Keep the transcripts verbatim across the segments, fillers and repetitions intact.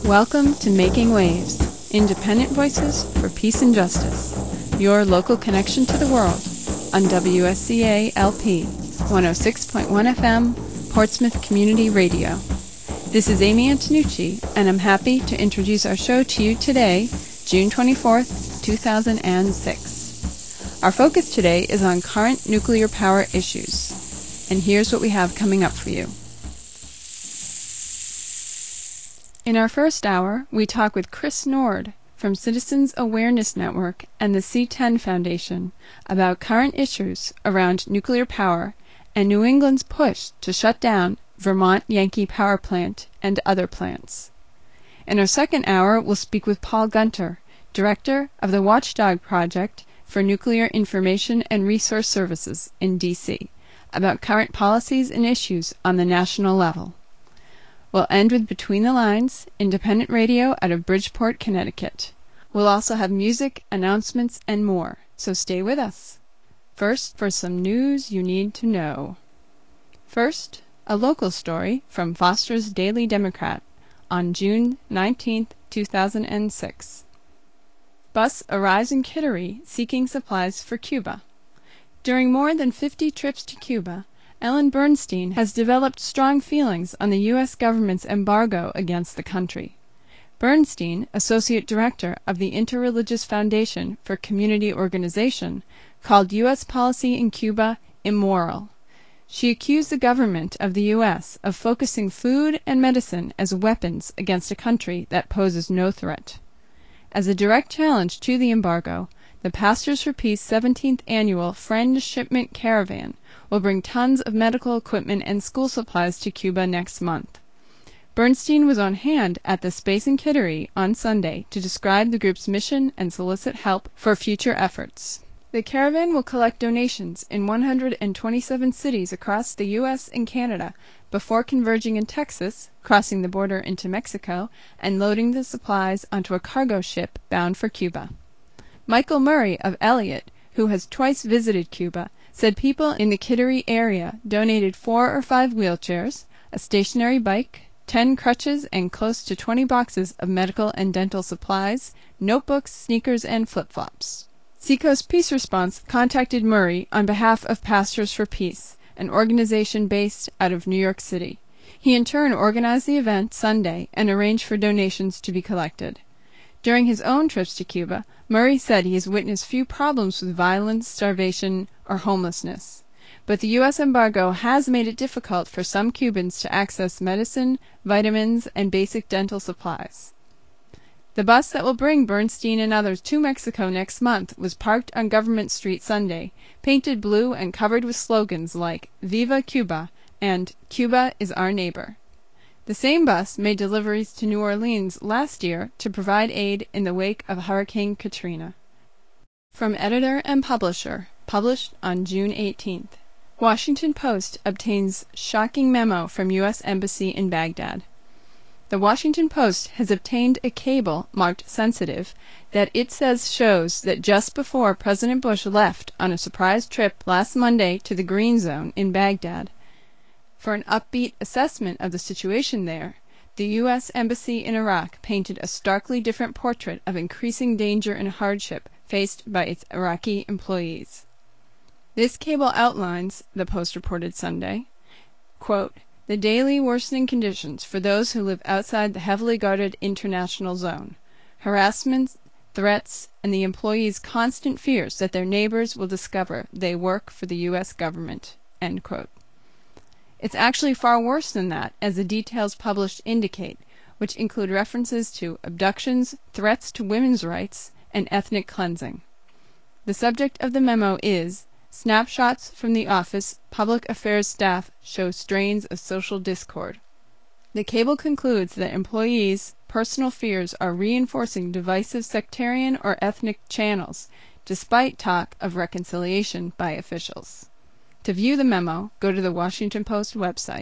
Welcome to Making Waves, independent voices for peace and justice, your local connection to the world on W S C A L P one oh six point one F M, Portsmouth Community Radio. This is Amy Antonucci, and I'm happy to introduce our show to you today, June twenty-fourth, two thousand six. Our focus today is on current nuclear power issues, and here's what we have coming up for you. In our first hour, we talk with Chris Nord from Citizens Awareness Network and the C ten Foundation about current issues around nuclear power and New England's push to shut down Vermont Yankee Power Plant and other plants. In our second hour, we'll speak with Paul Gunter, Director of the Watchdog Project for Nuclear Information and Resource Services in D C, about current policies and issues on the national level. We'll end with Between the Lines, independent radio out of Bridgeport, Connecticut. We'll also have music, announcements, and more, so stay with us. First, for some news you need to know. First, a local story from Foster's Daily Democrat on June nineteenth, two thousand six. Bus arrives in Kittery seeking supplies for Cuba. During more than fifty trips to Cuba, Ellen Bernstein has developed strong feelings on the U S government's embargo against the country. Bernstein, Associate Director of the Interreligious Foundation for Community Organization, called U S policy in Cuba immoral. She accused the government of the U S of focusing food and medicine as weapons against a country that poses no threat. As a direct challenge to the embargo, the Pastors for Peace seventeenth Annual Friend Shipment Caravan will bring tons of medical equipment and school supplies to Cuba next month. Bernstein was on hand at the space in Kittery on Sunday to describe the group's mission and solicit help for future efforts. The caravan will collect donations in one hundred twenty-seven cities across the U S and Canada before converging in Texas, crossing the border into Mexico, and loading the supplies onto a cargo ship bound for Cuba. Michael Murray of Elliott, who has twice visited Cuba, said people in the Kittery area donated four or five wheelchairs, a stationary bike, ten crutches, and close to twenty boxes of medical and dental supplies, notebooks, sneakers, and flip-flops. Seacoast Peace Response contacted Murray on behalf of Pastors for Peace, an organization based out of New York City. He in turn organized the event Sunday and arranged for donations to be collected. During his own trips to Cuba, Murray said he has witnessed few problems with violence, starvation, or homelessness. But the U S embargo has made it difficult for some Cubans to access medicine, vitamins, and basic dental supplies. The bus that will bring Bernstein and others to Mexico next month was parked on Government Street Sunday, painted blue and covered with slogans like Viva Cuba and Cuba is our neighbor. The same bus made deliveries to New Orleans last year to provide aid in the wake of Hurricane Katrina. From editor and publisher, published on June eighteenth. Washington Post obtains shocking memo from U S Embassy in Baghdad. The Washington Post has obtained a cable marked sensitive that it says shows that just before President Bush left on a surprise trip last Monday to the Green Zone in Baghdad, for an upbeat assessment of the situation there, the U S Embassy in Iraq painted a starkly different portrait of increasing danger and hardship faced by its Iraqi employees. This cable outlines, the Post reported Sunday, quote, the daily worsening conditions for those who live outside the heavily guarded international zone, harassment, threats, and the employees' constant fears that their neighbors will discover they work for the U S government, end quote. It's actually far worse than that, as the details published indicate, which include references to abductions, threats to women's rights, and ethnic cleansing. The subject of the memo is, Snapshots from the office public affairs staff show strains of social discord. The cable concludes that employees' personal fears are reinforcing divisive sectarian or ethnic channels, despite talk of reconciliation by officials. To view the memo, go to the Washington Post website.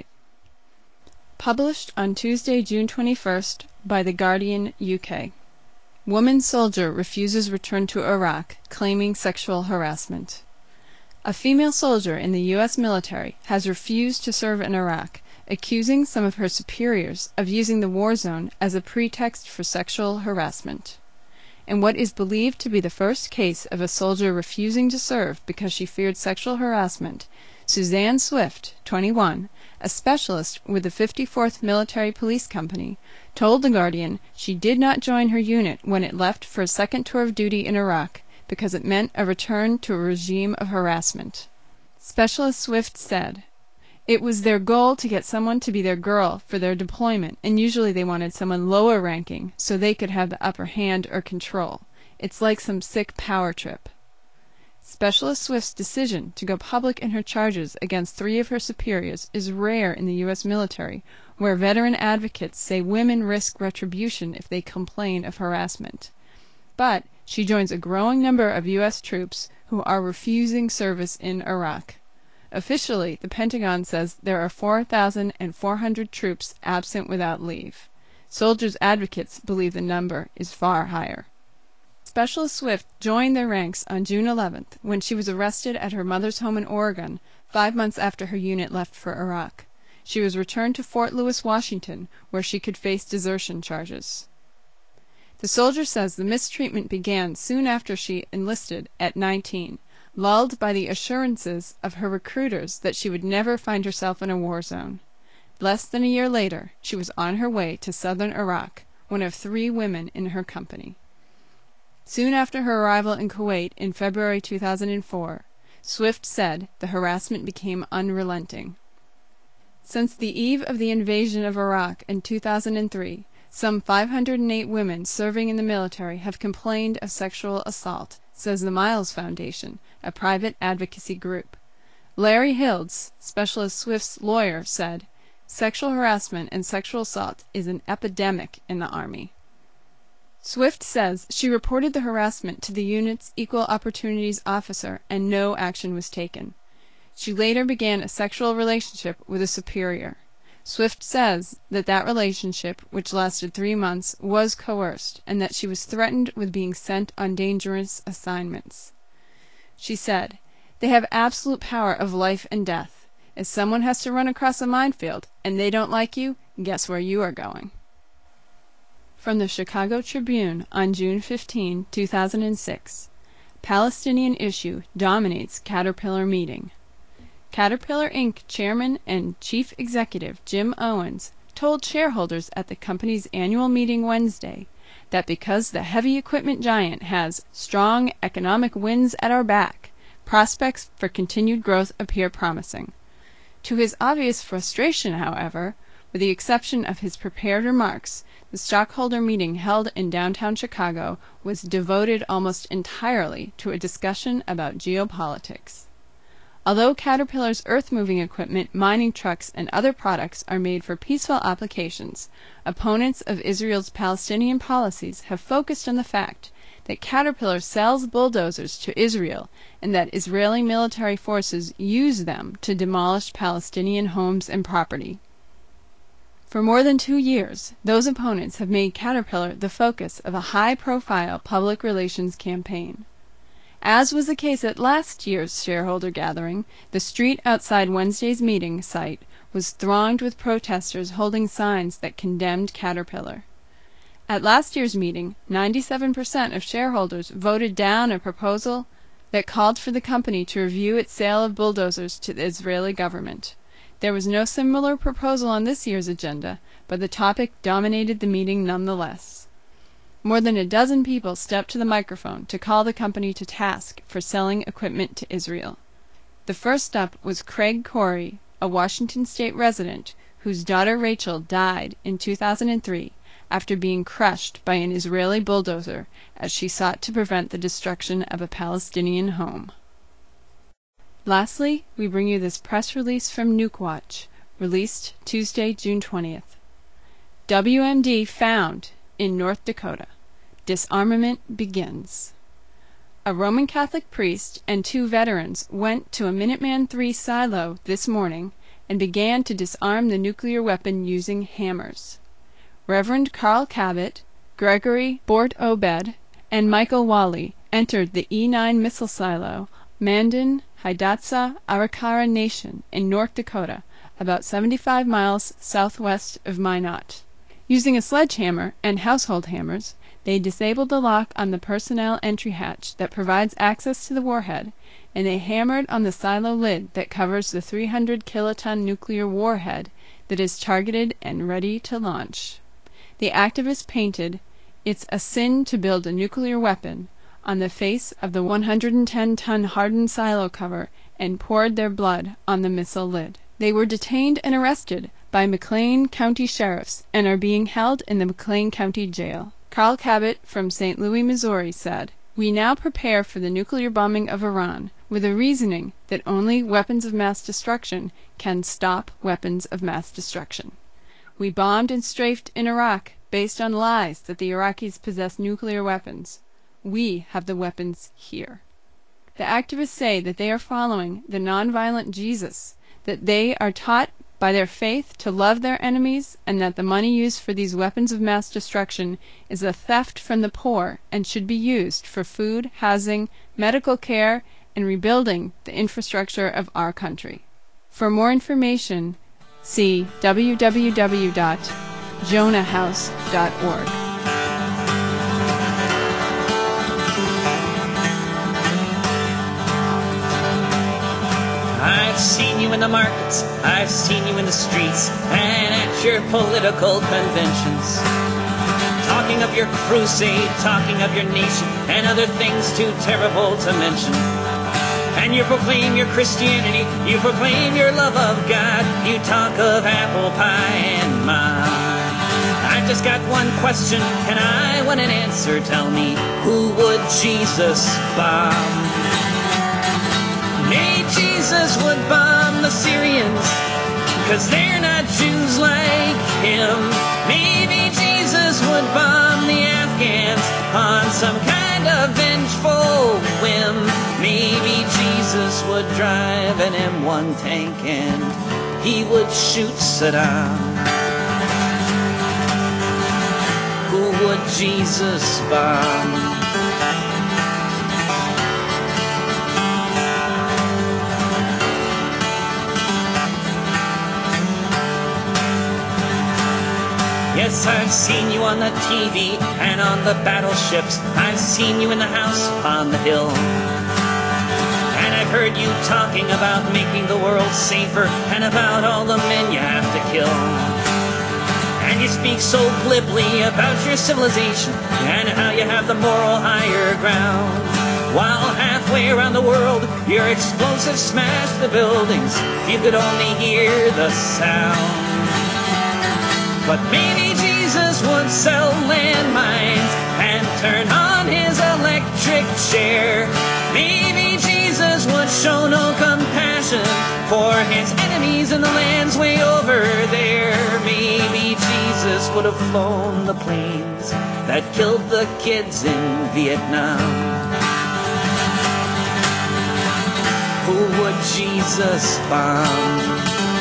Published on Tuesday, June twenty-first, by The Guardian, U K. Woman soldier refuses return to Iraq, claiming sexual harassment. A female soldier in the U S military has refused to serve in Iraq accusing some of her superiors of using the war zone as a pretext for sexual harassment. In what is believed to be the first case of a soldier refusing to serve because she feared sexual harassment, Suzanne Swift, twenty-one, a specialist with the fifty-fourth Military Police Company, told The Guardian she did not join her unit when it left for a second tour of duty in Iraq because it meant a return to a regime of harassment. Specialist Swift said, "It was their goal to get someone to be their girl for their deployment, and usually they wanted someone lower ranking so they could have the upper hand or control. It's like some sick power trip." Specialist Swift's decision to go public in her charges against three of her superiors is rare in the U S military, where veteran advocates say women risk retribution if they complain of harassment. But she joins a growing number of U S troops who are refusing service in Iraq. Officially, the Pentagon says there are four thousand four hundred troops absent without leave. Soldiers' advocates believe the number is far higher. Specialist Swift joined their ranks on June eleventh when she was arrested at her mother's home in Oregon, five months after her unit left for Iraq. She was returned to Fort Lewis, Washington, where she could face desertion charges. The soldier says the mistreatment began soon after she enlisted at nineteen, lulled by the assurances of her recruiters that she would never find herself in a war zone. Less than a year later, she was on her way to southern Iraq, one of three women in her company. Soon after her arrival in Kuwait in February two thousand four, Swift said the harassment became unrelenting. Since the eve of the invasion of Iraq in two thousand three, some five hundred eight women serving in the military have complained of sexual assault, says the Miles Foundation, a private advocacy group. Larry Hildes, Specialist Swift's lawyer, said, "Sexual harassment and sexual assault is an epidemic in the Army." Swift says she reported the harassment to the unit's Equal Opportunities Officer and no action was taken. She later began a sexual relationship with a superior. Swift says that that relationship, which lasted three months, was coerced and that she was threatened with being sent on dangerous assignments. She said, "They have absolute power of life and death. If someone has to run across a minefield and they don't like you, guess where you are going." From the Chicago Tribune on June fifteenth, two thousand six, Palestinian issue dominates Caterpillar meeting. Caterpillar Incorporated Chairman and Chief Executive Jim Owens told shareholders at the company's annual meeting Wednesday that because the heavy equipment giant has strong economic winds at our back, prospects for continued growth appear promising. To his obvious frustration, however, with the exception of his prepared remarks, the stockholder meeting held in downtown Chicago was devoted almost entirely to a discussion about geopolitics. Although Caterpillar's earth-moving equipment, mining trucks, and other products are made for peaceful applications, opponents of Israel's Palestinian policies have focused on the fact that Caterpillar sells bulldozers to Israel and that Israeli military forces use them to demolish Palestinian homes and property. For more than two years, those opponents have made Caterpillar the focus of a high-profile public relations campaign. As was the case at last year's shareholder gathering, the street outside Wednesday's meeting site was thronged with protesters holding signs that condemned Caterpillar. At last year's meeting, ninety-seven percent of shareholders voted down a proposal that called for the company to review its sale of bulldozers to the Israeli government. There was no similar proposal on this year's agenda, but the topic dominated the meeting nonetheless. More than a dozen people stepped to the microphone to call the company to task for selling equipment to Israel. The first up was Craig Corey, a Washington state resident whose daughter Rachel died in two thousand three after being crushed by an Israeli bulldozer as she sought to prevent the destruction of a Palestinian home. Lastly, we bring you this press release from Nukewatch, released Tuesday, June twentieth. W M D found in North Dakota. Disarmament begins. A Roman Catholic priest and two veterans went to a Minuteman three silo this morning and began to disarm the nuclear weapon using hammers. Reverend Carl Cabot, Gregory Bort-Obed, and Michael Wally entered the E nine missile silo, Mandan, Hidatsa, Arikara Nation in North Dakota about seventy-five miles southwest of Minot. Using a sledgehammer and household hammers, they disabled the lock on the personnel entry hatch that provides access to the warhead, and they hammered on the silo lid that covers the three hundred kiloton nuclear warhead that is targeted and ready to launch. The activists painted, "It's a sin to build a nuclear weapon," on the face of the one hundred ten ton hardened silo cover and poured their blood on the missile lid. They were detained and arrested by McLean County sheriffs and are being held in the McLean County Jail. Carl Cabot from Saint Louis, Missouri said, "We now prepare for the nuclear bombing of Iran with a reasoning that only weapons of mass destruction can stop weapons of mass destruction. We bombed and strafed in Iraq based on lies that the Iraqis possess nuclear weapons. We have the weapons here." The activists say that they are following the nonviolent Jesus, that they are taught by their faith to love their enemies, and that the money used for these weapons of mass destruction is a theft from the poor and should be used for food, housing, medical care, and rebuilding the infrastructure of our country. For more information, see w w w dot jonah house dot org. I've seen you in the markets, I've seen you in the streets, and at your political conventions, talking of your crusade, talking of your nation, and other things too terrible to mention. And you proclaim your Christianity, you proclaim your love of God, you talk of apple pie and mom. I've just got one question, and I want an answer. Tell me, who would Jesus bomb? Maybe Jesus would bomb the Syrians, cause they're not Jews like him. Maybe Jesus would bomb the Afghans on some kind of vengeful whim. Maybe Jesus would drive an M one tank and he would shoot Saddam. Who would Jesus bomb? Yes, I've seen you on the T V and on the battleships. I've seen you in the house on the hill. And I've heard you talking about making the world safer and about all the men you have to kill. And you speak so glibly about your civilization and how you have the moral higher ground. While halfway around the world, your explosives smash the buildings. You could only hear the sound. But maybe Jesus would sell landmines and turn on his electric chair. Maybe Jesus would show no compassion for his enemies in the lands way over there. Maybe Jesus would have flown the planes that killed the kids in Vietnam. Who would Jesus bomb?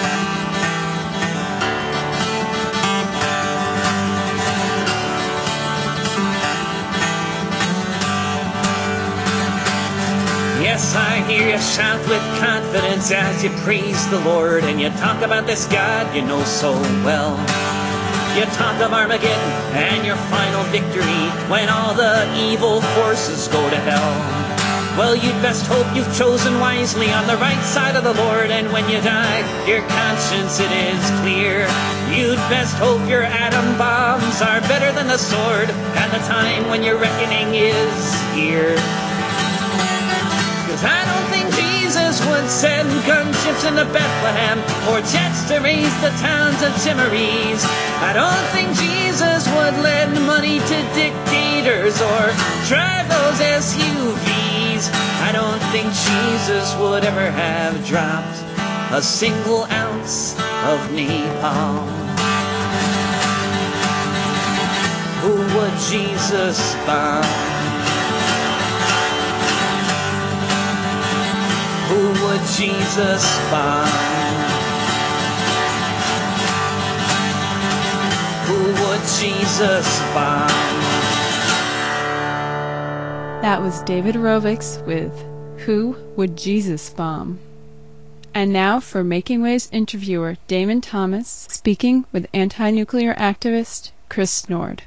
Yes, I hear you shout with confidence as you praise the Lord, and you talk about this God you know so well. You talk of Armageddon and your final victory when all the evil forces go to hell. Well, you'd best hope you've chosen wisely on the right side of the Lord, and when you die, your conscience it is clear. You'd best hope your atom bombs are better than the sword, and the time when your reckoning is here. Cause I don't think Jesus would send gunships into Bethlehem or jets to raise the towns of Timorese. I don't think Jesus would lend money to dictators or drive those S U Vs. I don't think Jesus would ever have dropped a single ounce of napalm. Who would Jesus bomb? Who would Jesus bomb? Who would Jesus bomb? That was David Rovics with Who Would Jesus Bomb? And now for Making Waves interviewer Damon Thomas speaking with anti-nuclear activist Chris Nord.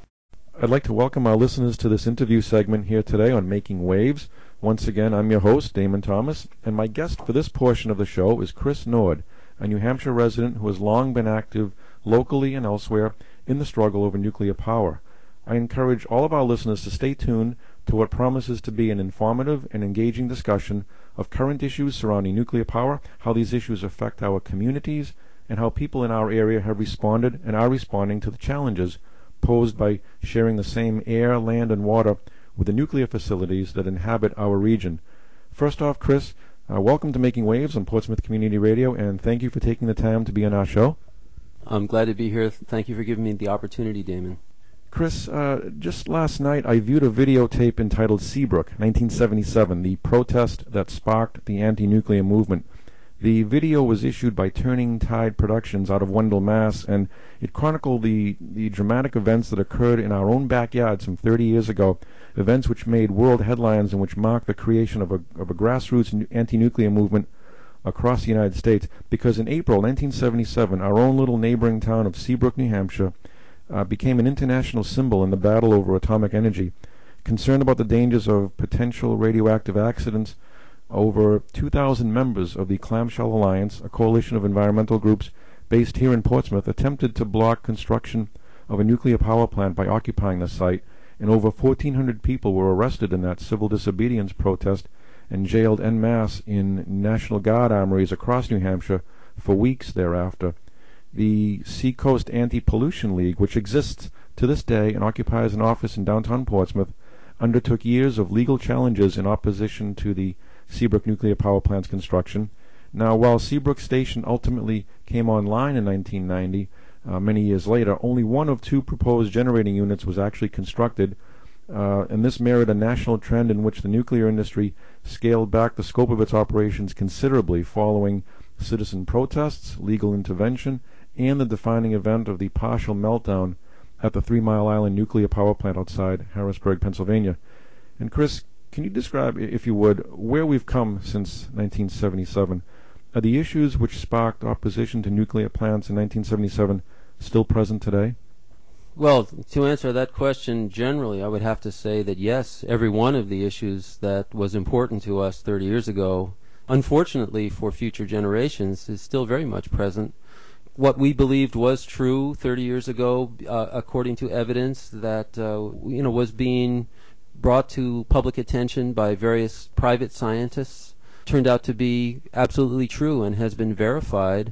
I'd like to welcome our listeners to this interview segment here today on Making Waves. Once again, I'm your host, Damon Thomas, and my guest for this portion of the show is Chris Nord, a New Hampshire resident who has long been active locally and elsewhere in the struggle over nuclear power. I encourage all of our listeners to stay tuned to what promises to be an informative and engaging discussion of current issues surrounding nuclear power, how these issues affect our communities, and how people in our area have responded and are responding to the challenges posed by sharing the same air, land, and water with the nuclear facilities that inhabit our region. First off, Chris, uh, welcome to Making Waves on Portsmouth Community Radio, and thank you for taking the time to be on our show. I'm glad to be here. Thank you for giving me the opportunity, Damon. Chris, uh, just last night I viewed a videotape entitled Seabrook, nineteen seventy-seven, the protest that sparked the anti-nuclear movement. The video was issued by Turning Tide Productions out of Wendell, Mass., and it chronicled the, the dramatic events that occurred in our own backyard some thirty years ago, events which made world headlines and which marked the creation of a, of a grassroots anti-nuclear movement across the United States, because in April nineteen seventy-seven, our own little neighboring town of Seabrook, New Hampshire, Uh, became an international symbol in the battle over atomic energy. Concerned about the dangers of potential radioactive accidents, over two thousand members of the Clamshell Alliance, a coalition of environmental groups based here in Portsmouth, attempted to block construction of a nuclear power plant by occupying the site, and over fourteen hundred people were arrested in that civil disobedience protest and jailed en masse in National Guard armories across New Hampshire for weeks thereafter. The Seacoast Anti-Pollution League, which exists to this day and occupies an office in downtown Portsmouth, undertook years of legal challenges in opposition to the Seabrook nuclear power plant's construction. Now, while Seabrook Station ultimately came online in nineteen ninety, uh, many years later, only one of two proposed generating units was actually constructed, uh, and this mirrored a national trend in which the nuclear industry scaled back the scope of its operations considerably following citizen protests, legal intervention, and the defining event of the partial meltdown at the Three Mile Island nuclear power plant outside Harrisburg, Pennsylvania. And Chris, can you describe, if you would, where we've come since nineteen seventy-seven? Are the issues which sparked opposition to nuclear plants in nineteen seventy-seven still present today? Well, to answer that question generally, I would have to say that yes, every one of the issues that was important to us thirty years ago, unfortunately for future generations, is still very much present. What we believed was true thirty years ago, uh, according to evidence that uh, you know was being brought to public attention by various private scientists, turned out to be absolutely true and has been verified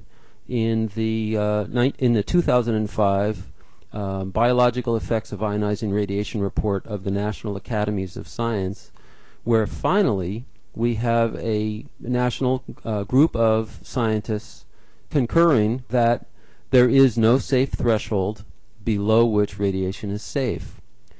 in the uh, in the two thousand five uh, Biological Effects of Ionizing Radiation report of the National Academies of Science, where finally we have a national uh, group of scientists concurring that there is no safe threshold below which radiation is safe.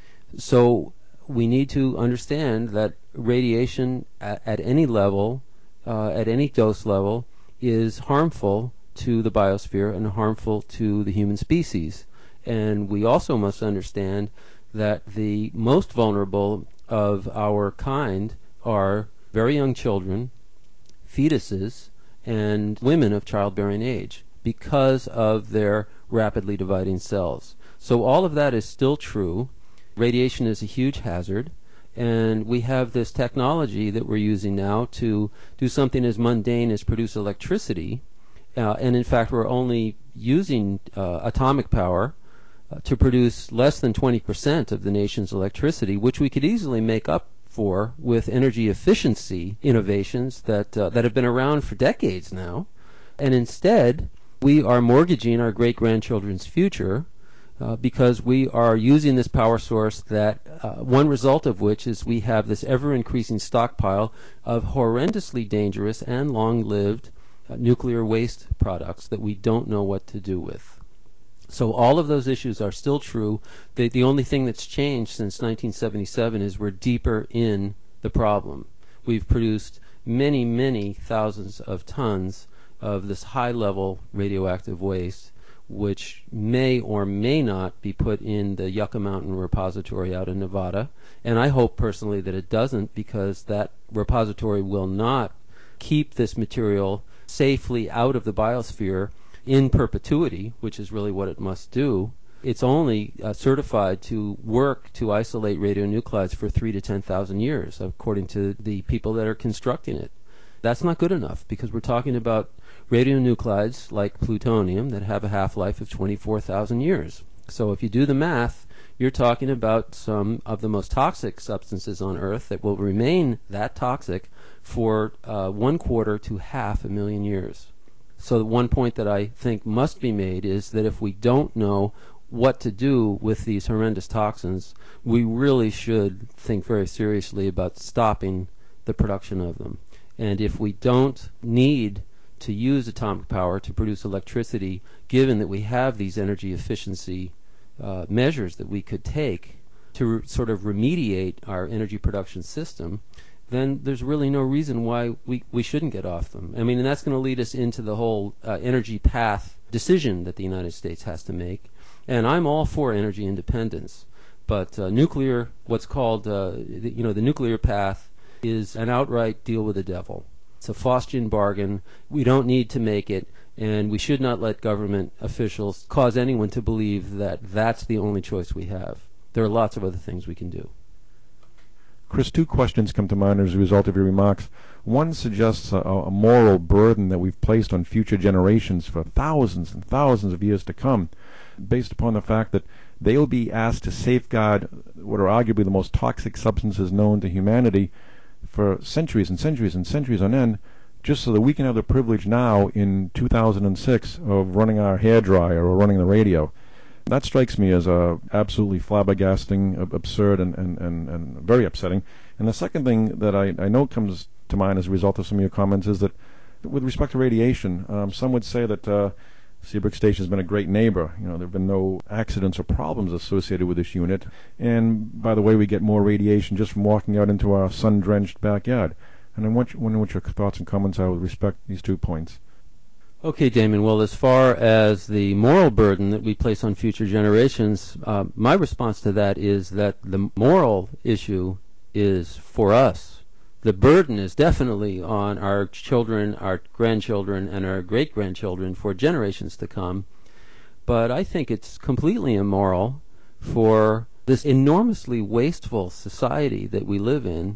So we need to understand that radiation at, at any level, uh, at any dose level, is harmful to the biosphere and harmful to the human species. And we also must understand that the most vulnerable of our kind are very young children, fetuses, and women of childbearing age because of their rapidly dividing cells. So all of that is still true. Radiation is a huge hazard, and we have this technology that we're using now to do something as mundane as produce electricity, uh, and in fact we're only using uh, atomic power uh, to produce less than twenty percent of the nation's electricity, which we could easily make up for with energy efficiency innovations that uh, that have been around for decades now. And instead we are mortgaging our great-grandchildren's future uh, because we are using this power source that uh, one result of which is we have this ever-increasing stockpile of horrendously dangerous and long-lived uh, nuclear waste products that we don't know what to do with. So all of those issues are still true. The, the only thing that's changed since nineteen seventy-seven is we're deeper in the problem. We've produced many, many thousands of tons of this high-level radioactive waste, which may or may not be put in the Yucca Mountain repository out in Nevada. And I hope personally that it doesn't, because that repository will not keep this material safely out of the biosphere in perpetuity, which is really what it must do. It's only uh, certified to work to isolate radionuclides for three to ten thousand years, according to the people that are constructing it. That's not good enough, because we're talking about radionuclides like plutonium that have a half-life of twenty-four thousand years. So if you do the math, you're talking about some of the most toxic substances on Earth that will remain that toxic for uh, one quarter to half a million years. So the one point that I think must be made is that if we don't know what to do with these horrendous toxins, we really should think very seriously about stopping the production of them. And if we don't need to use atomic power to produce electricity, given that we have these energy efficiency uh, measures that we could take to re sort of remediate our energy production system, then there's really no reason why we, we shouldn't get off them. I mean, and that's going to lead us into the whole uh, energy path decision that the United States has to make. And I'm all for energy independence, but uh, nuclear, what's called, uh, the, you know, the nuclear path is an outright deal with the devil. It's a Faustian bargain. We don't need to make it, and we should not let government officials cause anyone to believe that that's the only choice we have. There are lots of other things we can do. Chris, two questions come to mind as a result of your remarks. One suggests a, a moral burden that we've placed on future generations for thousands and thousands of years to come, based upon the fact that they'll be asked to safeguard what are arguably the most toxic substances known to humanity for centuries and centuries and centuries on end, just so that we can have the privilege now in two thousand six of running our hairdryer or running the radio. That strikes me as a absolutely flabbergasting, absurd, and, and, and, and very upsetting. And the second thing that I, I know comes to mind as a result of some of your comments is that with respect to radiation, um, some would say that uh, Seabrook Station has been a great neighbor. You know, there have been no accidents or problems associated with this unit. And by the way, we get more radiation just from walking out into our sun-drenched backyard. And I want you, wonder what your thoughts and comments are with respect to these two points. Okay, Damon. Well, as far as the moral burden that we place on future generations, uh, my response to that is that the moral issue is for us. The burden is definitely on our children, our grandchildren, and our great-grandchildren for generations to come. But I think it's completely immoral for this enormously wasteful society that we live in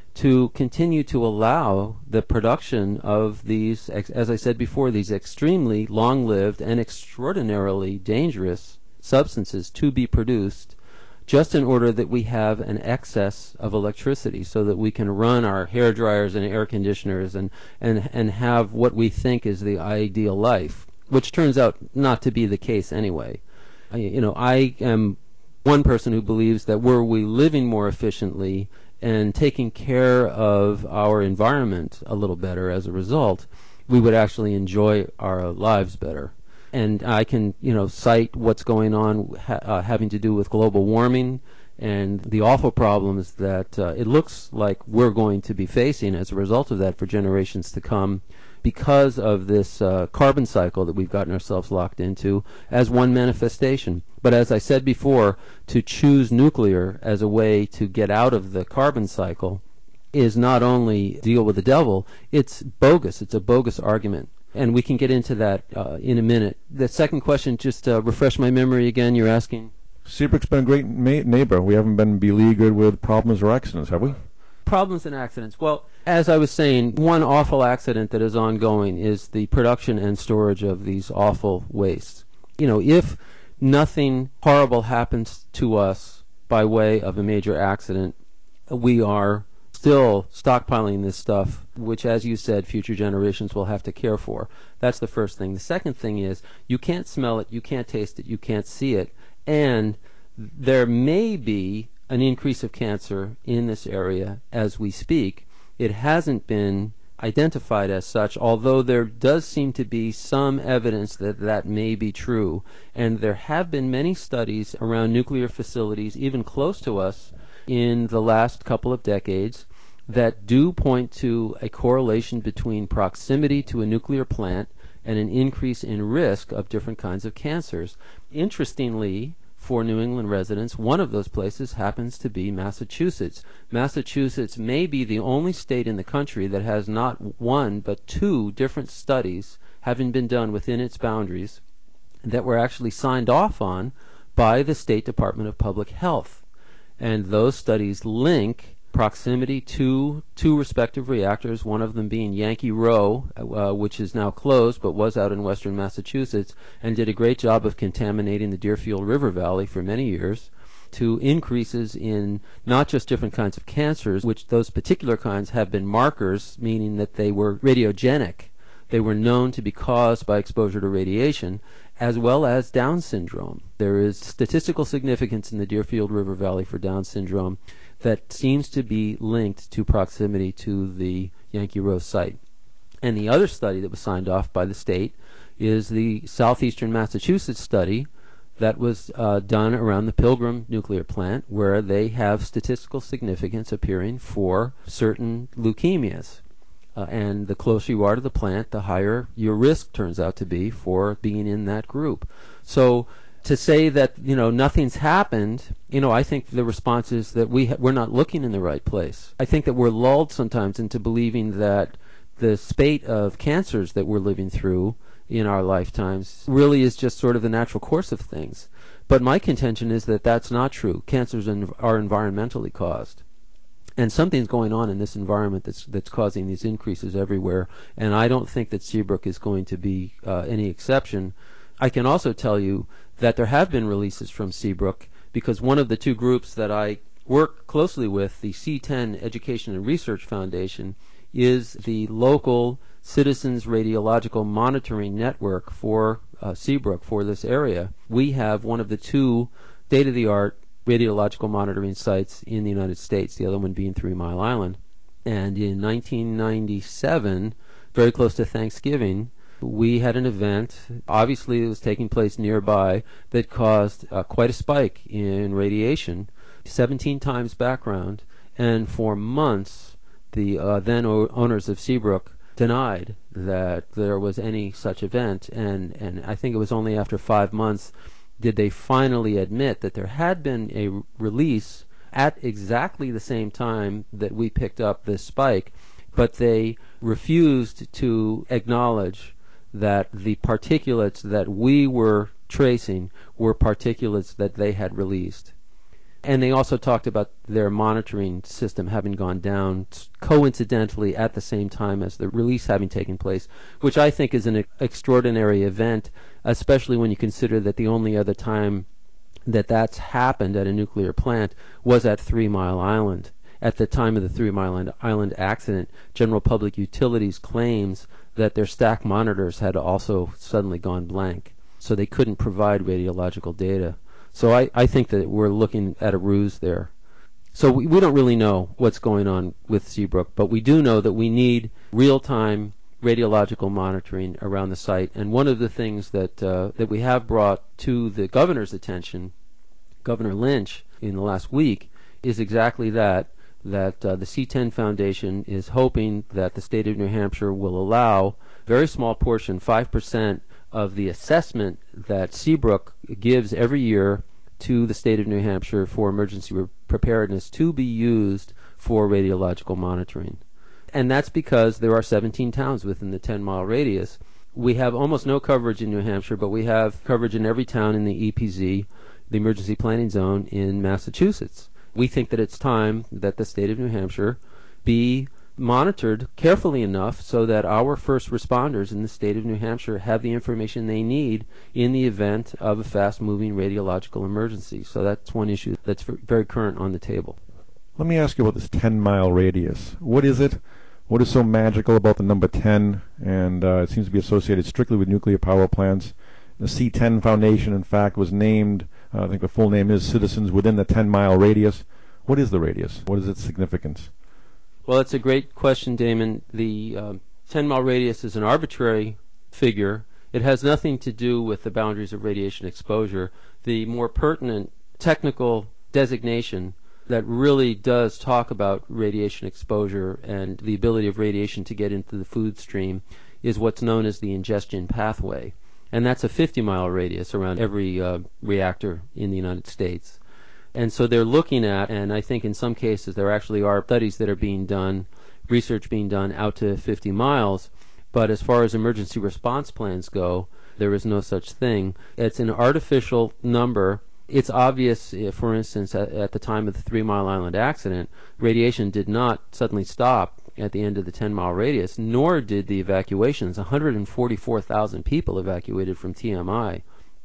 to continue to allow the production of these, as I said before, these extremely long-lived and extraordinarily dangerous substances to be produced just in order that we have an excess of electricity so that we can run our hair dryers and air conditioners and, and, and have what we think is the ideal life, which turns out not to be the case anyway. I, you know, I am one person who believes that were we living more efficiently and taking care of our environment a little better as a result, we would actually enjoy our lives better. And I can, you know, cite what's going on ha uh, having to do with global warming and the awful problems that uh, it looks like we're going to be facing as a result of that for generations to come, because of this uh, carbon cycle that we've gotten ourselves locked into as one manifestation. But as I said before, to choose nuclear as a way to get out of the carbon cycle is not only deal with the devil, it's bogus. It's a bogus argument. And we can get into that uh, in a minute. The second question, just uh, refresh my memory again, you're asking? Seabrook's been a great ma neighbor. We haven't been beleaguered with problems or accidents, have we? Problems and accidents. Well, as I was saying, one awful accident that is ongoing is the production and storage of these awful wastes. You know, if nothing horrible happens to us by way of a major accident, we are still stockpiling this stuff, which, as you said, future generations will have to care for. That's the first thing. The second thing is you can't smell it, you can't taste it, you can't see it, and there may be an increase of cancer in this area as we speak. It hasn't been identified as such, although there does seem to be some evidence that that may be true. And there have been many studies around nuclear facilities, even close to us, in the last couple of decades that do point to a correlation between proximity to a nuclear plant and an increase in risk of different kinds of cancers. Interestingly, for New England residents. One of those places happens to be Massachusetts. Massachusetts may be the only state in the country that has not one but two different studies having been done within its boundaries that were actually signed off on by the State Department of Public Health. And those studies link proximity to two respective reactors, one of them being Yankee Row, uh, which is now closed but was out in western Massachusetts and did a great job of contaminating the Deerfield River Valley for many years, to increases in not just different kinds of cancers, which those particular kinds have been markers, meaning that they were radiogenic. They were known to be caused by exposure to radiation, as well as Down syndrome. There is statistical significance in the Deerfield River Valley for Down syndrome that seems to be linked to proximity to the Yankee Row site. And the other study that was signed off by the state is the Southeastern Massachusetts study that was uh, done around the Pilgrim nuclear plant, where they have statistical significance appearing for certain leukemias. Uh, and the closer you are to the plant, the higher your risk turns out to be for being in that group. So to say that, you know, nothing's happened, you know, I think the response is that we ha we're not looking in the right place. I think that we're lulled sometimes into believing that the spate of cancers that we're living through in our lifetimes really is just sort of the natural course of things. But my contention is that that's not true. Cancers in, are environmentally caused. And something's going on in this environment that's that's causing these increases everywhere. And I don't think that Seabrook is going to be uh, any exception. I can also tell you that there have been releases from Seabrook, because one of the two groups that I work closely with, the C ten Education and Research Foundation, is the local Citizens Radiological Monitoring Network for uh, Seabrook, for this area. We have one of the two state-of-the-art radiological monitoring sites in the United States, the other one being Three Mile Island. And in nineteen ninety-seven, very close to Thanksgiving, we had an event, obviously it was taking place nearby, that caused uh, quite a spike in radiation, seventeen times background, and for months the uh, then owners of Seabrook denied that there was any such event, and, and I think it was only after five months did they finally admit that there had been a release at exactly the same time that we picked up this spike, but they refused to acknowledge that the particulates that we were tracing were particulates that they had released. And they also talked about their monitoring system having gone down coincidentally at the same time as the release having taken place, which I think is an extraordinary event, especially when you consider that the only other time that that's happened at a nuclear plant was at Three Mile Island. At the time of the Three Mile Island accident, General Public Utilities claims that their stack monitors had also suddenly gone blank, so they couldn't provide radiological data. So I, I think that we're looking at a ruse there. So we, we don't really know what's going on with Seabrook, but we do know that we need real-time radiological monitoring around the site. And one of the things that, uh, that we have brought to the governor's attention, Governor Lynch, in the last week, is exactly that, that uh, the C ten Foundation is hoping that the state of New Hampshire will allow a very small portion, five percent, of the assessment that Seabrook gives every year to the state of New Hampshire for emergency preparedness to be used for radiological monitoring. And that's because there are seventeen towns within the ten mile radius. We have almost no coverage in New Hampshire, but we have coverage in every town in the E P Z, the Emergency Planning Zone, in Massachusetts. We think that it's time that the state of New Hampshire be monitored carefully enough so that our first responders in the state of New Hampshire have the information they need in the event of a fast-moving radiological emergency. So that's one issue that's very current on the table. Let me ask you about this ten mile radius. What is it? What is so magical about the number ten? And uh, it seems to be associated strictly with nuclear power plants. The C ten Foundation, in fact, was named, uh, I think the full name is Citizens Within the ten mile Radius. What is the radius? What is its significance? Well, it's a great question, Damon. The uh, ten mile radius is an arbitrary figure. It has nothing to do with the boundaries of radiation exposure. The more pertinent technical designation that really does talk about radiation exposure and the ability of radiation to get into the food stream is what's known as the ingestion pathway. And that's a fifty mile radius around every uh, reactor in the United States. And so they're looking at, and I think in some cases there actually are studies that are being done, research being done out to fifty miles. But as far as emergency response plans go, there is no such thing. It's an artificial number. It's obvious, for instance, at, at the time of the Three Mile Island accident, radiation did not suddenly stop at the end of the ten mile radius, nor did the evacuations. one hundred forty-four thousand people evacuated from T M I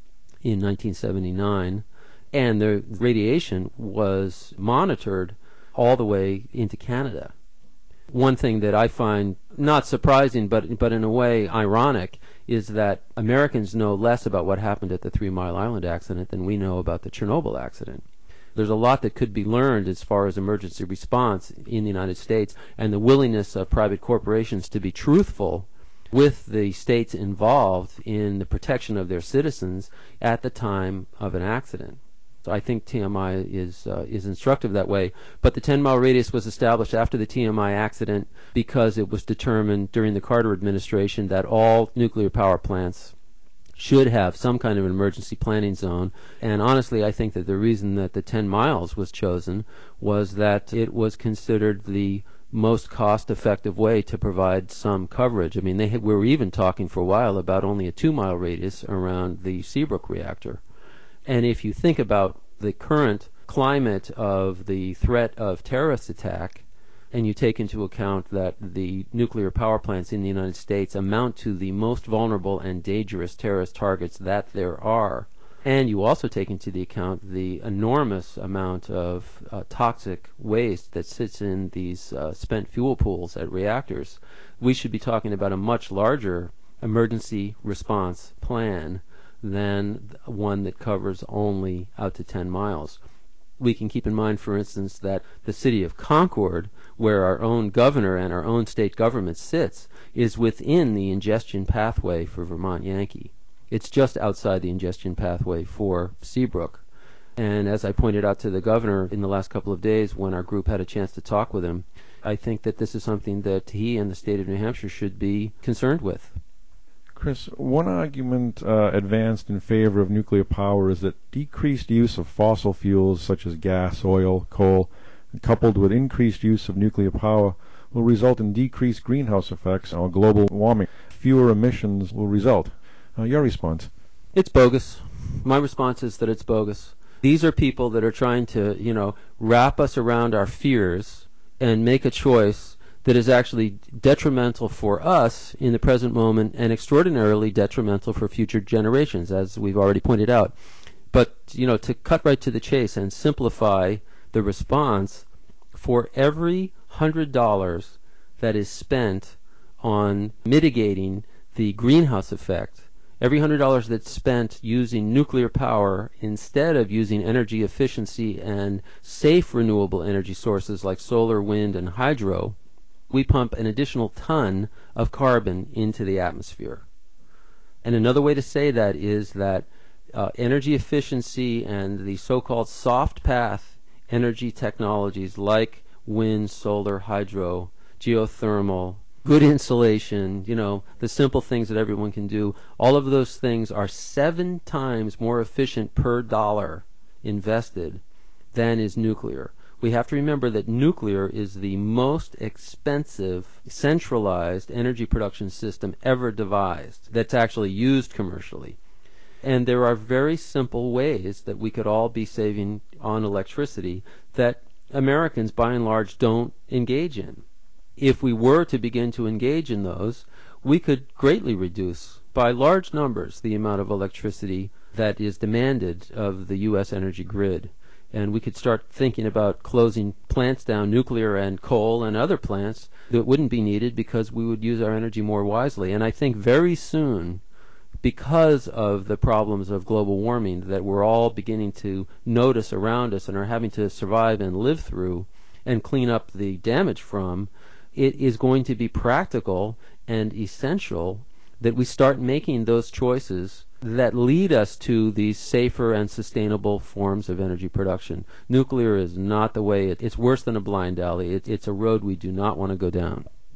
in nineteen seventy-nine, and the radiation was monitored all the way into Canada. One thing that I find not surprising, but but in a way ironic, is that Americans know less about what happened at the Three Mile Island accident than we know about the Chernobyl accident. There's a lot that could be learned as far as emergency response in the United States, and the willingness of private corporations to be truthful with the states involved in the protection of their citizens at the time of an accident. So I think T M I is uh, is instructive that way. But the ten mile radius was established after the T M I accident because it was determined during the Carter administration that all nuclear power plants should have some kind of an emergency planning zone. And honestly, I think that the reason that the ten miles was chosen was that it was considered the most cost-effective way to provide some coverage. I mean, they had, we were even talking for a while about only a two mile radius around the Seabrook reactor. And if you think about the current climate of the threat of terrorist attack, and you take into account that the nuclear power plants in the United States amount to the most vulnerable and dangerous terrorist targets that there are, and you also take into the account the enormous amount of uh, toxic waste that sits in these uh, spent fuel pools at reactors, we should be talking about a much larger emergency response plan than one that covers only out to ten miles. We can keep in mind, for instance, that the city of Concord, where our own governor and our own state government sits, is within the ingestion pathway for Vermont Yankee. It's just outside the ingestion pathway for Seabrook. And as I pointed out to the governor in the last couple of days when our group had a chance to talk with him, I think that this is something that he and the state of New Hampshire should be concerned with. Chris, one argument uh, advanced in favor of nuclear power is that decreased use of fossil fuels such as gas, oil, coal, coupled with increased use of nuclear power, will result in decreased greenhouse effects or global warming. Fewer emissions will result. Uh, your response? It's bogus. My response is that it's bogus. These are people that are trying to, you know, wrap us around our fears and make a choice that is actually detrimental for us in the present moment and extraordinarily detrimental for future generations, as we've already pointed out. But, you know, to cut right to the chase and simplify the response, for every one hundred dollars that is spent on mitigating the greenhouse effect, every one hundred dollars that's spent using nuclear power instead of using energy efficiency and safe renewable energy sources like solar, wind, and hydro, we pump an additional ton of carbon into the atmosphere. And another way to say that is that uh, energy efficiency and the so-called soft path energy technologies like wind, solar, hydro, geothermal, good insulation, you know, the simple things that everyone can do, all of those things are seven times more efficient per dollar invested than is nuclear. We have to remember that nuclear is the most expensive centralized energy production system ever devised that's actually used commercially. And there are very simple ways that we could all be saving on electricity that Americans, by and large, don't engage in. If we were to begin to engage in those, we could greatly reduce, by large numbers, the amount of electricity that is demanded of the U S energy grid. And we could start thinking about closing plants down, nuclear and coal and other plants that wouldn't be needed because we would use our energy more wisely. And I think very soon, because of the problems of global warming that we're all beginning to notice around us and are having to survive and live through and clean up the damage from, it is going to be practical and essential that we start making those choices that lead us to these safer and sustainable forms of energy production. Nuclear is not the way. It, it's worse than a blind alley. It, it's a road we do not want to go down.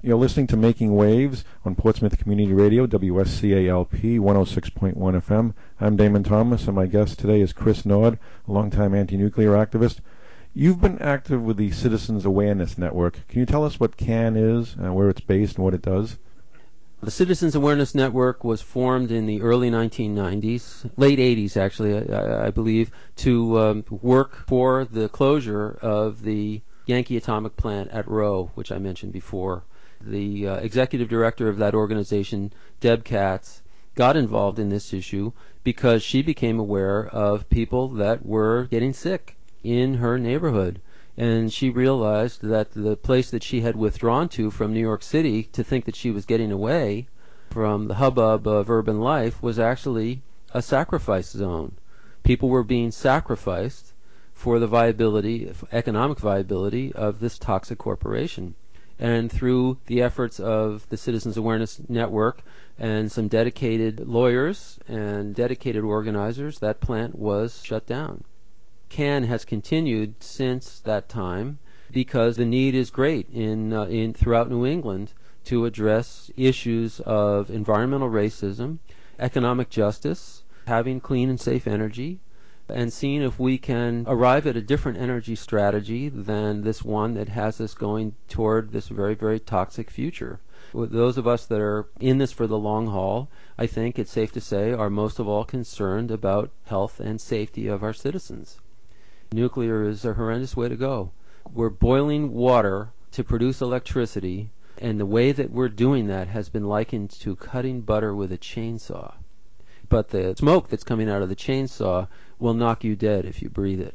You're listening to Making Waves on Portsmouth Community Radio, W S C A L P one oh six point one F M. I'm Damon Thomas, and my guest today is Chris Nord, a longtime anti-nuclear activist. You've been active with the Citizens Awareness Network. Can you tell us what CAN is, uh, where it's based, and what it does? The Citizens Awareness Network was formed in the early nineteen nineties, late eighties actually, I, I believe, to um, work for the closure of the Yankee atomic plant at Roe, which I mentioned before. The uh, executive director of that organization, Deb Katz, got involved in this issue because she became aware of people that were getting sick in her neighborhood. And she realized that the place that she had withdrawn to from New York City to think that she was getting away from the hubbub of urban life was actually a sacrifice zone. People were being sacrificed for the viability, economic viability of this toxic corporation. And through the efforts of the Citizens Awareness Network and some dedicated lawyers and dedicated organizers, that plant was shut down. CAN has continued since that time because the need is great in, uh, in throughout New England to address issues of environmental racism, economic justice, having clean and safe energy, and seeing if we can arrive at a different energy strategy than this one that has us going toward this very, very toxic future. With those of us that are in this for the long haul, I think it's safe to say, are most of all concerned about health and safety of our citizens. Nuclear is a horrendous way to go. We're boiling water to produce electricity, and the way that we're doing that has been likened to cutting butter with a chainsaw. But the smoke that's coming out of the chainsaw will knock you dead if you breathe it.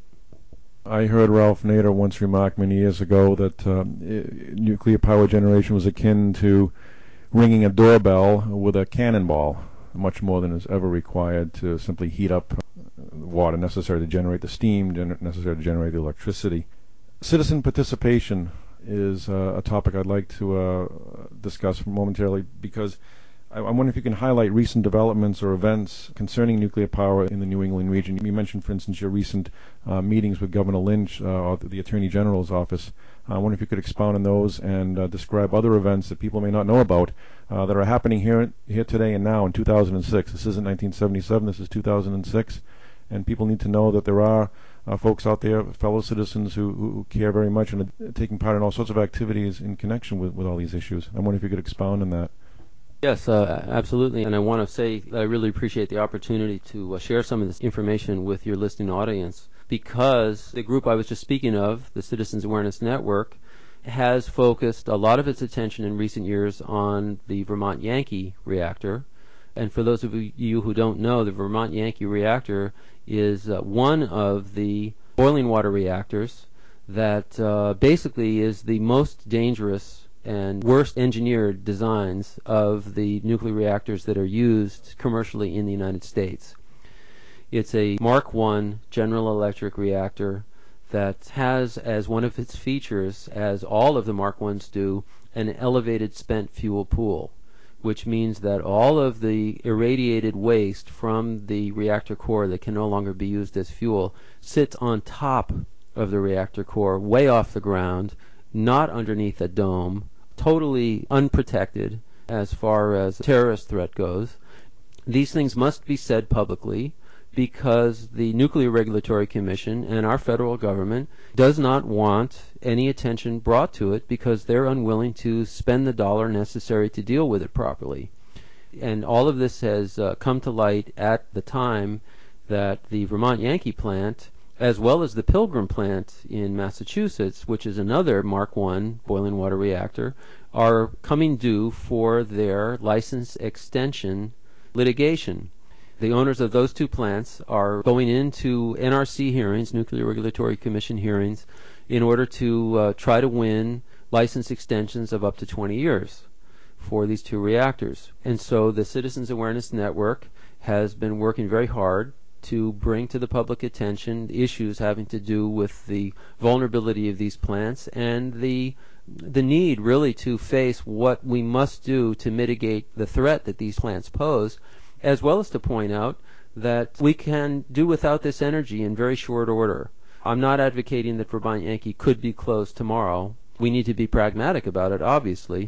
I heard Ralph Nader once remark many years ago that um, I- nuclear power generation was akin to ringing a doorbell with a cannonball, much more than is ever required to simply heat up water necessary to generate the steam gener- necessary to generate the electricity. Citizen participation is uh, a topic I'd like to uh, discuss momentarily, because I, I wonder if you can highlight recent developments or events concerning nuclear power in the New England region. You mentioned, for instance, your recent uh, meetings with Governor Lynch, uh, or the Attorney General's office. I wonder if you could expound on those and uh, describe other events that people may not know about uh, that are happening here here today and now in two thousand six. This isn't nineteen seventy-seven, this is two thousand six. And people need to know that there are uh, folks out there, fellow citizens who, who care very much and are taking part in all sorts of activities in connection with, with all these issues. I wonder if you could expound on that. Yes, uh, absolutely. And I want to say that I really appreciate the opportunity to uh, share some of this information with your listening audience, because the group I was just speaking of, the Citizens Awareness Network, has focused a lot of its attention in recent years on the Vermont Yankee reactor. And for those of you who don't know, the Vermont Yankee reactor is uh, one of the boiling water reactors that uh, basically is the most dangerous and worst engineered designs of the nuclear reactors that are used commercially in the United States. It's a Mark one General Electric reactor that has as one of its features, as all of the Mark ones do, an elevated spent fuel pool, which means that all of the irradiated waste from the reactor core that can no longer be used as fuel sits on top of the reactor core, way off the ground, not underneath a dome, totally unprotected as far as terrorist threat goes. These things must be said publicly, because the Nuclear Regulatory Commission and our federal government does not want any attention brought to it, because they're unwilling to spend the dollar necessary to deal with it properly. And all of this has uh, come to light at the time that the Vermont Yankee plant, as well as the Pilgrim plant in Massachusetts, which is another Mark one boiling water reactor, are coming due for their license extension litigation. The owners of those two plants are going into N R C hearings, Nuclear Regulatory Commission hearings, in order to uh, try to win license extensions of up to twenty years for these two reactors. And so the Citizens Awareness Network has been working very hard to bring to the public attention issues having to do with the vulnerability of these plants and the the need really to face what we must do to mitigate the threat that these plants pose, as well as to point out that we can do without this energy in very short order. I'm not advocating that Vermont Yankee could be closed tomorrow. We need to be pragmatic about it, obviously,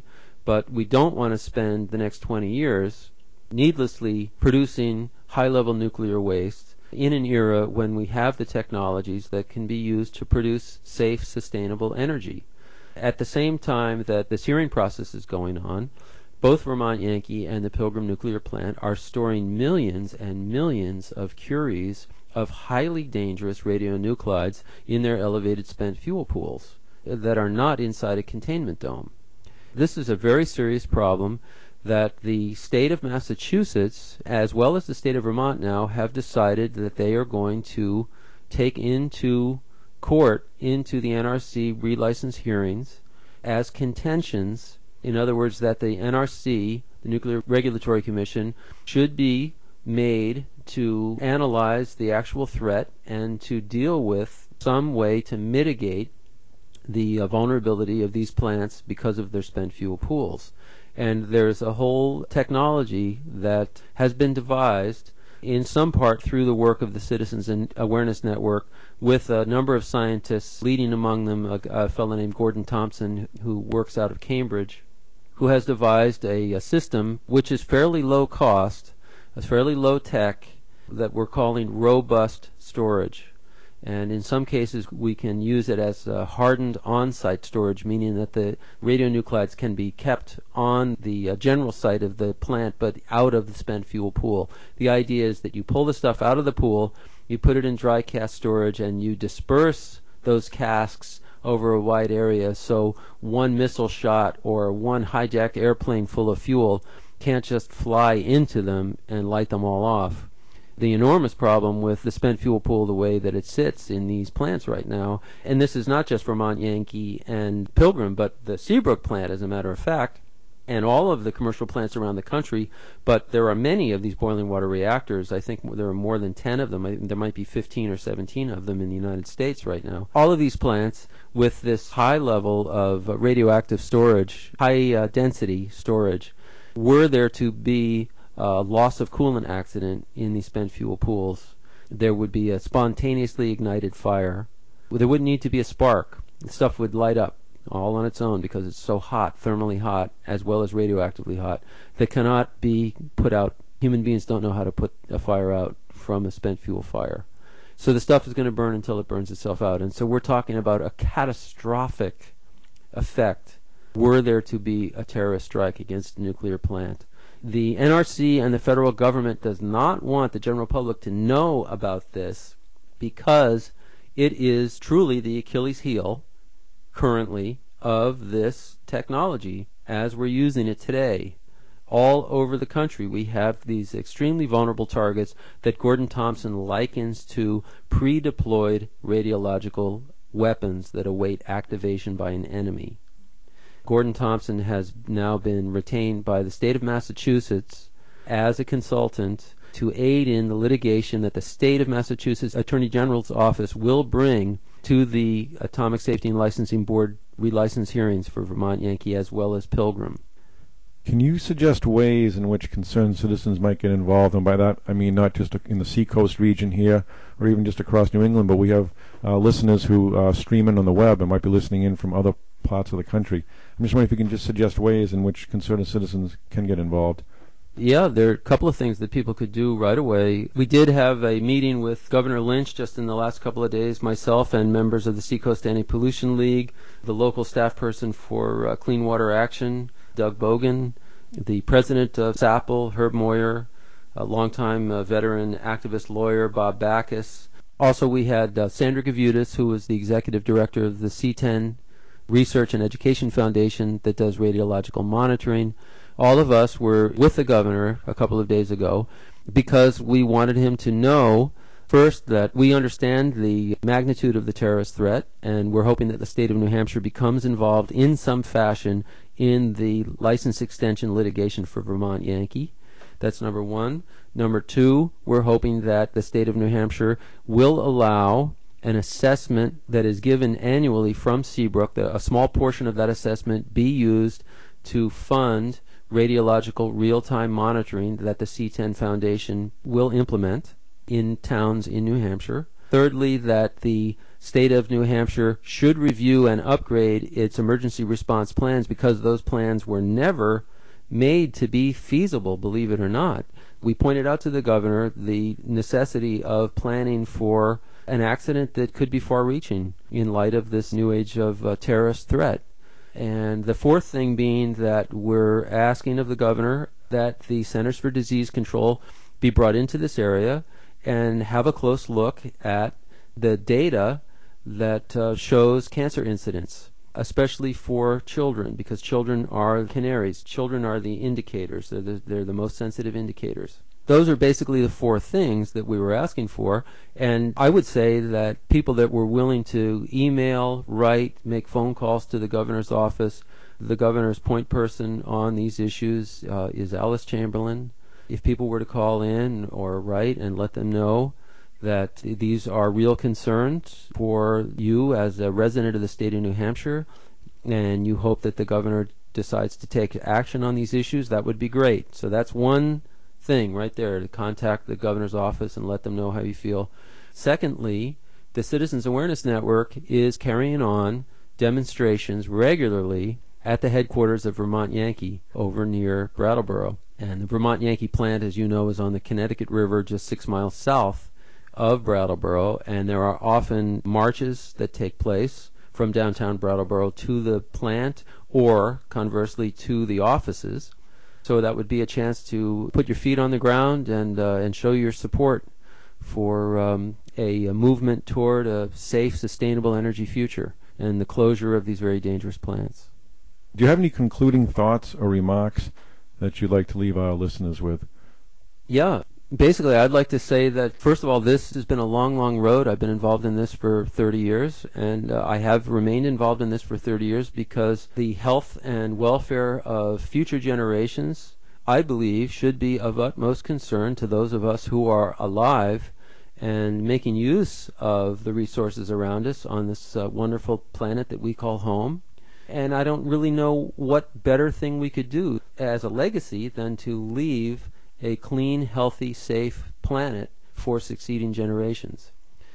but we don't want to spend the next twenty years needlessly producing high-level nuclear waste in an era when we have the technologies that can be used to produce safe, sustainable energy. At the same time that this hearing process is going on, both Vermont Yankee and the Pilgrim Nuclear Plant are storing millions and millions of curies of highly dangerous radionuclides in their elevated spent fuel pools that are not inside a containment dome. This is a very serious problem that the state of Massachusetts, as well as the state of Vermont now, have decided that they are going to take into court, into the N R C relicense hearings, as contentions. In other words, that the N R C, the Nuclear Regulatory Commission, should be made to analyze the actual threat and to deal with some way to mitigate the uh, vulnerability of these plants because of their spent fuel pools. And there's a whole technology that has been devised in some part through the work of the Citizens Awareness Network with a number of scientists, leading among them a, a fellow named Gordon Thompson, who works out of Cambridge, who has devised a, a system which is fairly low cost, a fairly low tech, that we're calling robust storage. And in some cases we can use it as uh, hardened on-site storage, meaning that the radionuclides can be kept on the uh, general site of the plant but out of the spent fuel pool. The idea is that you pull the stuff out of the pool, you put it in dry cask storage, and you disperse those casks over a wide area so one missile shot or one hijacked airplane full of fuel can't just fly into them and light them all off. The enormous problem with the spent fuel pool the way that it sits in these plants right now, and this is not just Vermont Yankee and Pilgrim, but the Seabrook plant, as a matter of fact, and all of the commercial plants around the country, but there are many of these boiling water reactors. I think there are more than ten of them. I, there might be fifteen or seventeen of them in the United States right now. All of these plants with this high level of uh, radioactive storage, high uh, density storage, were there to be Uh, loss of coolant accident in these spent fuel pools, there would be a spontaneously ignited fire. There wouldn't need to be a spark. The stuff would light up all on its own because it's so hot, thermally hot, as well as radioactively hot, that cannot be put out. Human beings don't know how to put a fire out from a spent fuel fire. So the stuff is going to burn until it burns itself out. And so we're talking about a catastrophic effect were there to be a terrorist strike against a nuclear plant. The N R C and the federal government does not want the general public to know about this because it is truly the Achilles heel currently of this technology as we're using it today. All over the country we have these extremely vulnerable targets that Gordon Thompson likens to pre-deployed radiological weapons that await activation by an enemy. Gordon Thompson has now been retained by the state of Massachusetts as a consultant to aid in the litigation that the state of Massachusetts Attorney General's office will bring to the Atomic Safety and Licensing Board relicense hearings for Vermont Yankee as well as Pilgrim. Can you suggest ways in which concerned citizens might get involved? And by that, I mean not just in the Seacoast region here or even just across New England, but we have uh, listeners who uh, stream in on the web and might be listening in from other parts of the country. I'm just wondering if you can just suggest ways in which concerned citizens can get involved. Yeah, there are a couple of things that people could do right away. We did have a meeting with Governor Lynch just in the last couple of days, myself and members of the Seacoast Anti-Pollution League, the local staff person for uh, Clean Water Action, Doug Bogan, the president of S A P L, Herb Moyer, a longtime uh, veteran activist lawyer, Bob Backus. Also, we had uh, Sandra Gavutis, who was the executive director of the C ten Research and Education Foundation that does radiological monitoring. All of us were with the governor a couple of days ago because we wanted him to know, first, that we understand the magnitude of the terrorist threat, and we're hoping that the state of New Hampshire becomes involved in some fashion in the license extension litigation for Vermont Yankee. That's number one. Number two, we're hoping that the state of New Hampshire will allow an assessment that is given annually from Seabrook, that a small portion of that assessment be used to fund radiological real-time monitoring that the C ten Foundation will implement in towns in New Hampshire. Thirdly, that the state of New Hampshire should review and upgrade its emergency response plans because those plans were never made to be feasible, believe it or not. We pointed out to the governor the necessity of planning for an accident that could be far-reaching in light of this new age of uh, terrorist threat. And the fourth thing being that we're asking of the governor that the Centers for Disease Control be brought into this area and have a close look at the data that uh, shows cancer incidence, especially for children, because children are canaries. Children are the indicators. They're the, they're the most sensitive indicators. Those are basically the four things that we were asking for, and I would say that people that were willing to email, write, make phone calls to the governor's office, the governor's point person on these issues uh, is Alice Chamberlain. If people were to call in or write and let them know that these are real concerns for you as a resident of the state of New Hampshire, and you hope that the governor decides to take action on these issues, that would be great. So that's one thing right there, to contact the governor's office and let them know how you feel. Secondly, the Citizens Awareness Network is carrying on demonstrations regularly at the headquarters of Vermont Yankee over near Brattleboro. And the Vermont Yankee plant, as you know, is on the Connecticut River just six miles south of Brattleboro, and there are often marches that take place from downtown Brattleboro to the plant or conversely to the offices. So that would be a chance to put your feet on the ground and uh, and show your support for um, a, a movement toward a safe, sustainable energy future and the closure of these very dangerous plants. Do you have any concluding thoughts or remarks that you'd like to leave our listeners with? Yeah. Basically, I'd like to say that, first of all, this has been a long, long road. I've been involved in this for thirty years, and uh, I have remained involved in this for thirty years because the health and welfare of future generations, I believe, should be of utmost concern to those of us who are alive and making use of the resources around us on this uh, wonderful planet that we call home. And I don't really know what better thing we could do as a legacy than to leave a clean, healthy, safe planet for succeeding generations.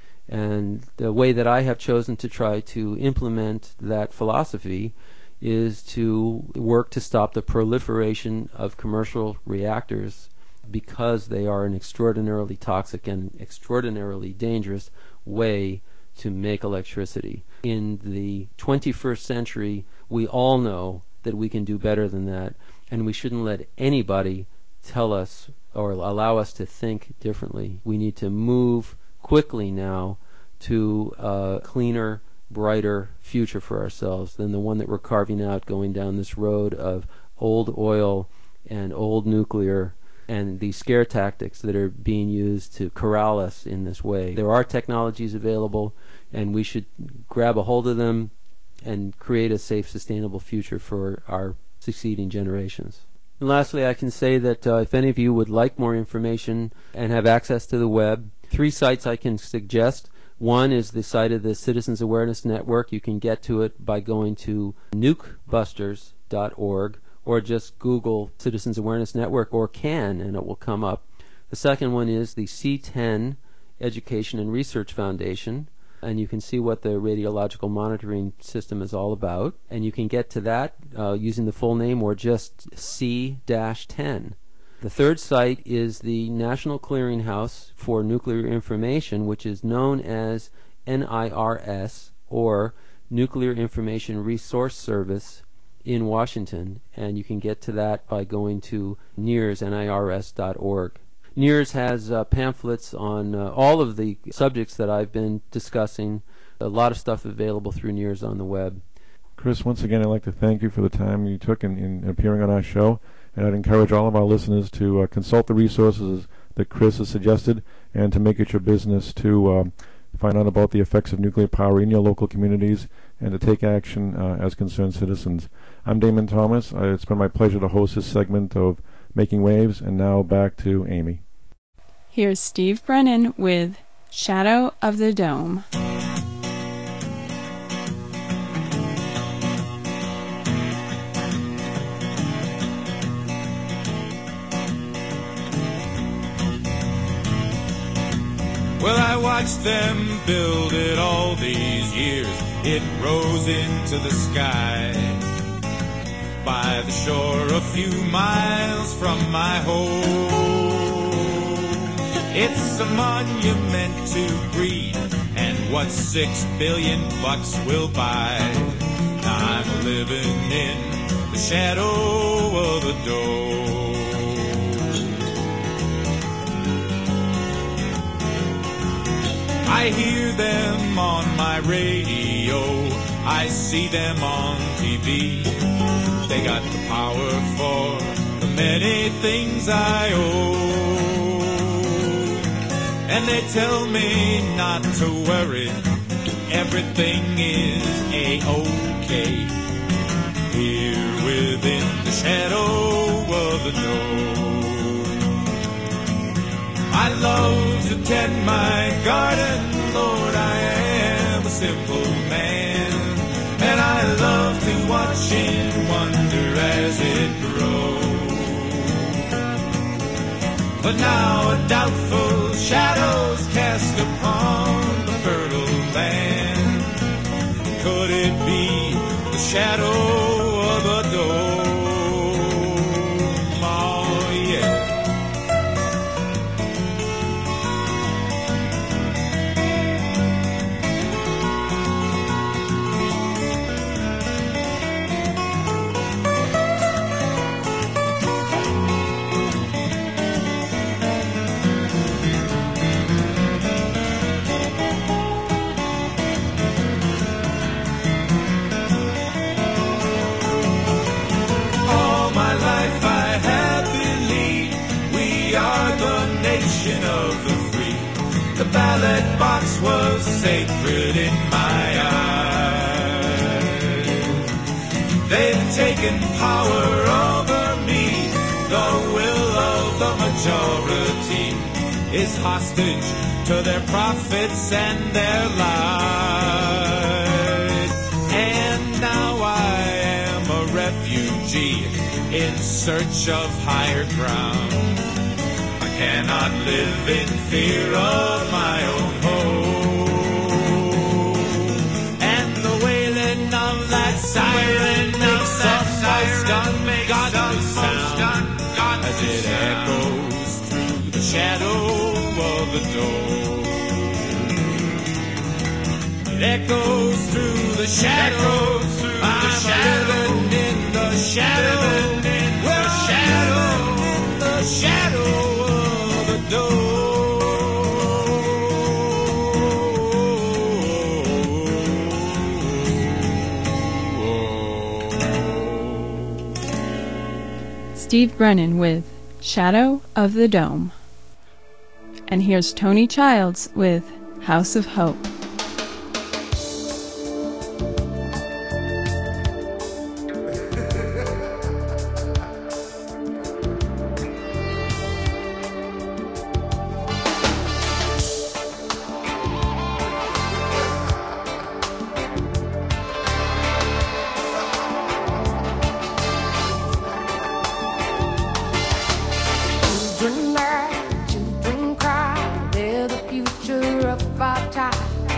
And the way that I have chosen to try to implement that philosophy is to work to stop the proliferation of commercial reactors because they are an extraordinarily toxic and extraordinarily dangerous way to make electricity. In the twenty-first century, we all know that we can do better than that, and we shouldn't let anybody tell us or allow us to think differently. We need to move quickly now to a cleaner, brighter future for ourselves than the one that we're carving out going down this road of old oil and old nuclear and the scare tactics that are being used to corral us in this way. There are technologies available, and we should grab a hold of them and create a safe, sustainable future for our succeeding generations. And lastly, I can say that uh, if any of you would like more information and have access to the web, three sites I can suggest. One is the site of the Citizens Awareness Network. You can get to it by going to nuke busters dot org or just Google Citizens Awareness Network or CAN and it will come up. The second one is the C ten Education and Research Foundation, and you can see what the radiological monitoring system is all about. And you can get to that uh, using the full name or just C ten. The third site is the National Clearinghouse for Nuclear Information, which is known as N I R S, or Nuclear Information Resource Service in Washington. And you can get to that by going to N I R S, N I R S dot org. N I R S has uh, pamphlets on uh, all of the subjects that I've been discussing. A lot of stuff available through N I R S on the web. Chris, once again, I'd like to thank you for the time you took in, in appearing on our show, and I'd encourage all of our listeners to uh, consult the resources that Chris has suggested and to make it your business to uh, find out about the effects of nuclear power in your local communities and to take action uh, as concerned citizens. I'm Damon Thomas. Uh, it's been my pleasure to host this segment of Making Waves, and now back to Amy. Here's Steve Brennan with Shadow of the Dome. Well, I watched them build it all these years. It rose into the sky by the shore a few miles from my home. It's a monument to greed and what six billion bucks will buy. Now I'm living in the shadow of the dome. I hear them on my radio, I see them on T V. They got the power for the many things I own. And they tell me not to worry, everything is A-OK here within the shadow of the dome. I love to tend my garden, Lord, I am a simple man. And I love to watch and wonder as it grows. But now a doubtful shadow's cast upon the fertile land. Could it be the shadow of a dome? Oh, yeah. Of the free, the ballot box was sacred in my eyes. They've taken power over me. The will of the majority is hostage to their profits and their lies. And now I am a refugee in search of higher ground. Cannot live in fear of my own home. And the wailing of that siren makes the most ungodly sound as it echoes through the shadow of the dome. It echoes through the shadow. I'm living in the shadow. We're shadow in the shadow. Steve Brennan with Shadow of the Dome. And here's Tony Childs with House of Hope. Children laugh, children cry, they're the future of our time.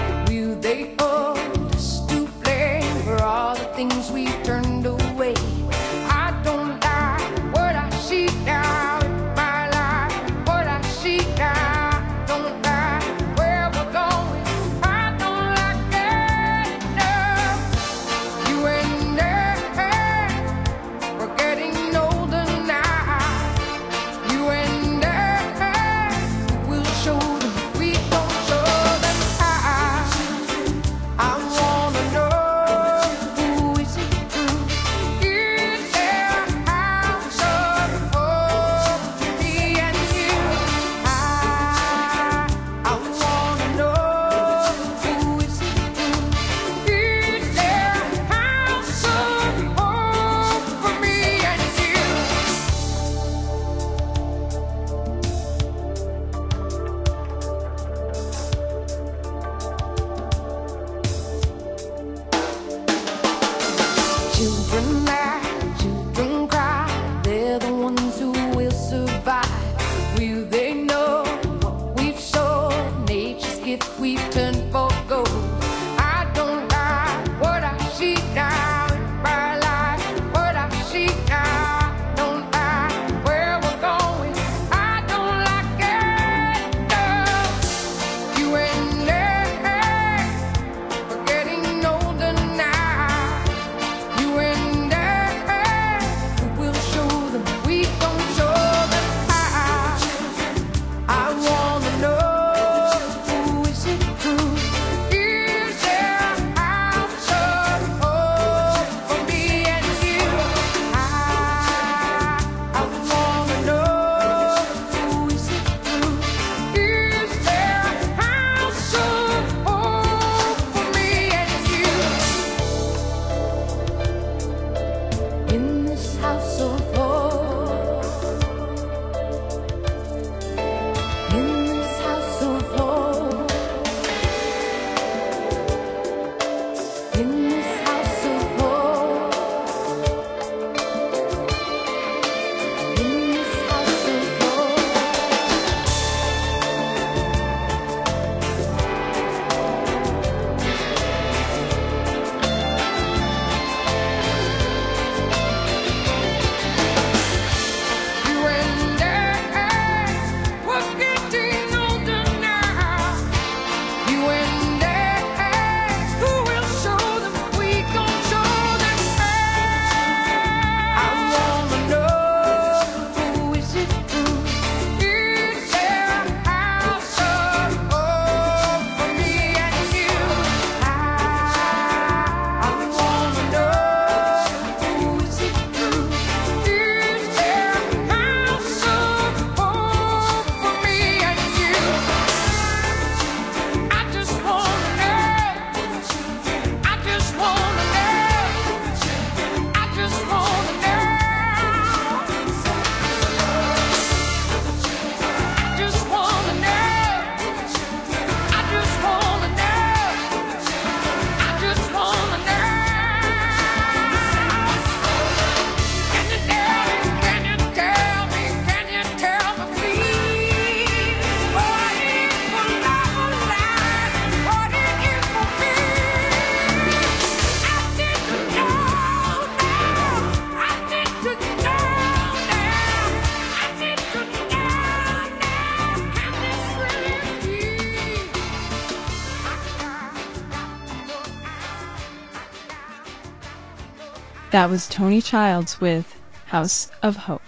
That was Tony Childs with House of Hope.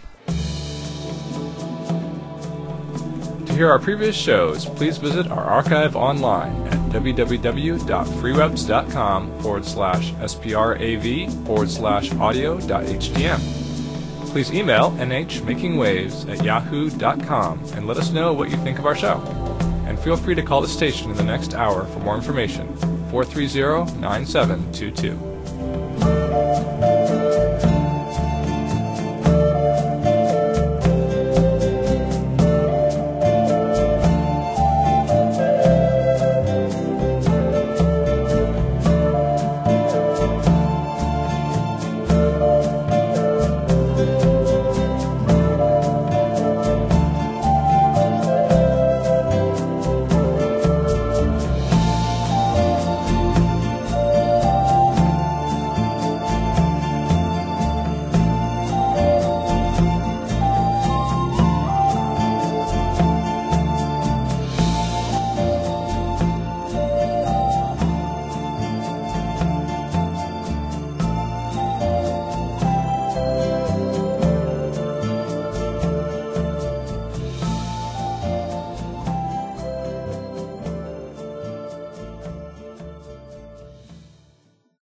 To hear our previous shows, please visit our archive online at www.freewebs.com forward slash sprav forward slash audio.htm. Please email nhmakingwaves at yahoo dot com and let us know what you think of our show. And feel free to call the station in the next hour for more information, four three zero, nine seven two two.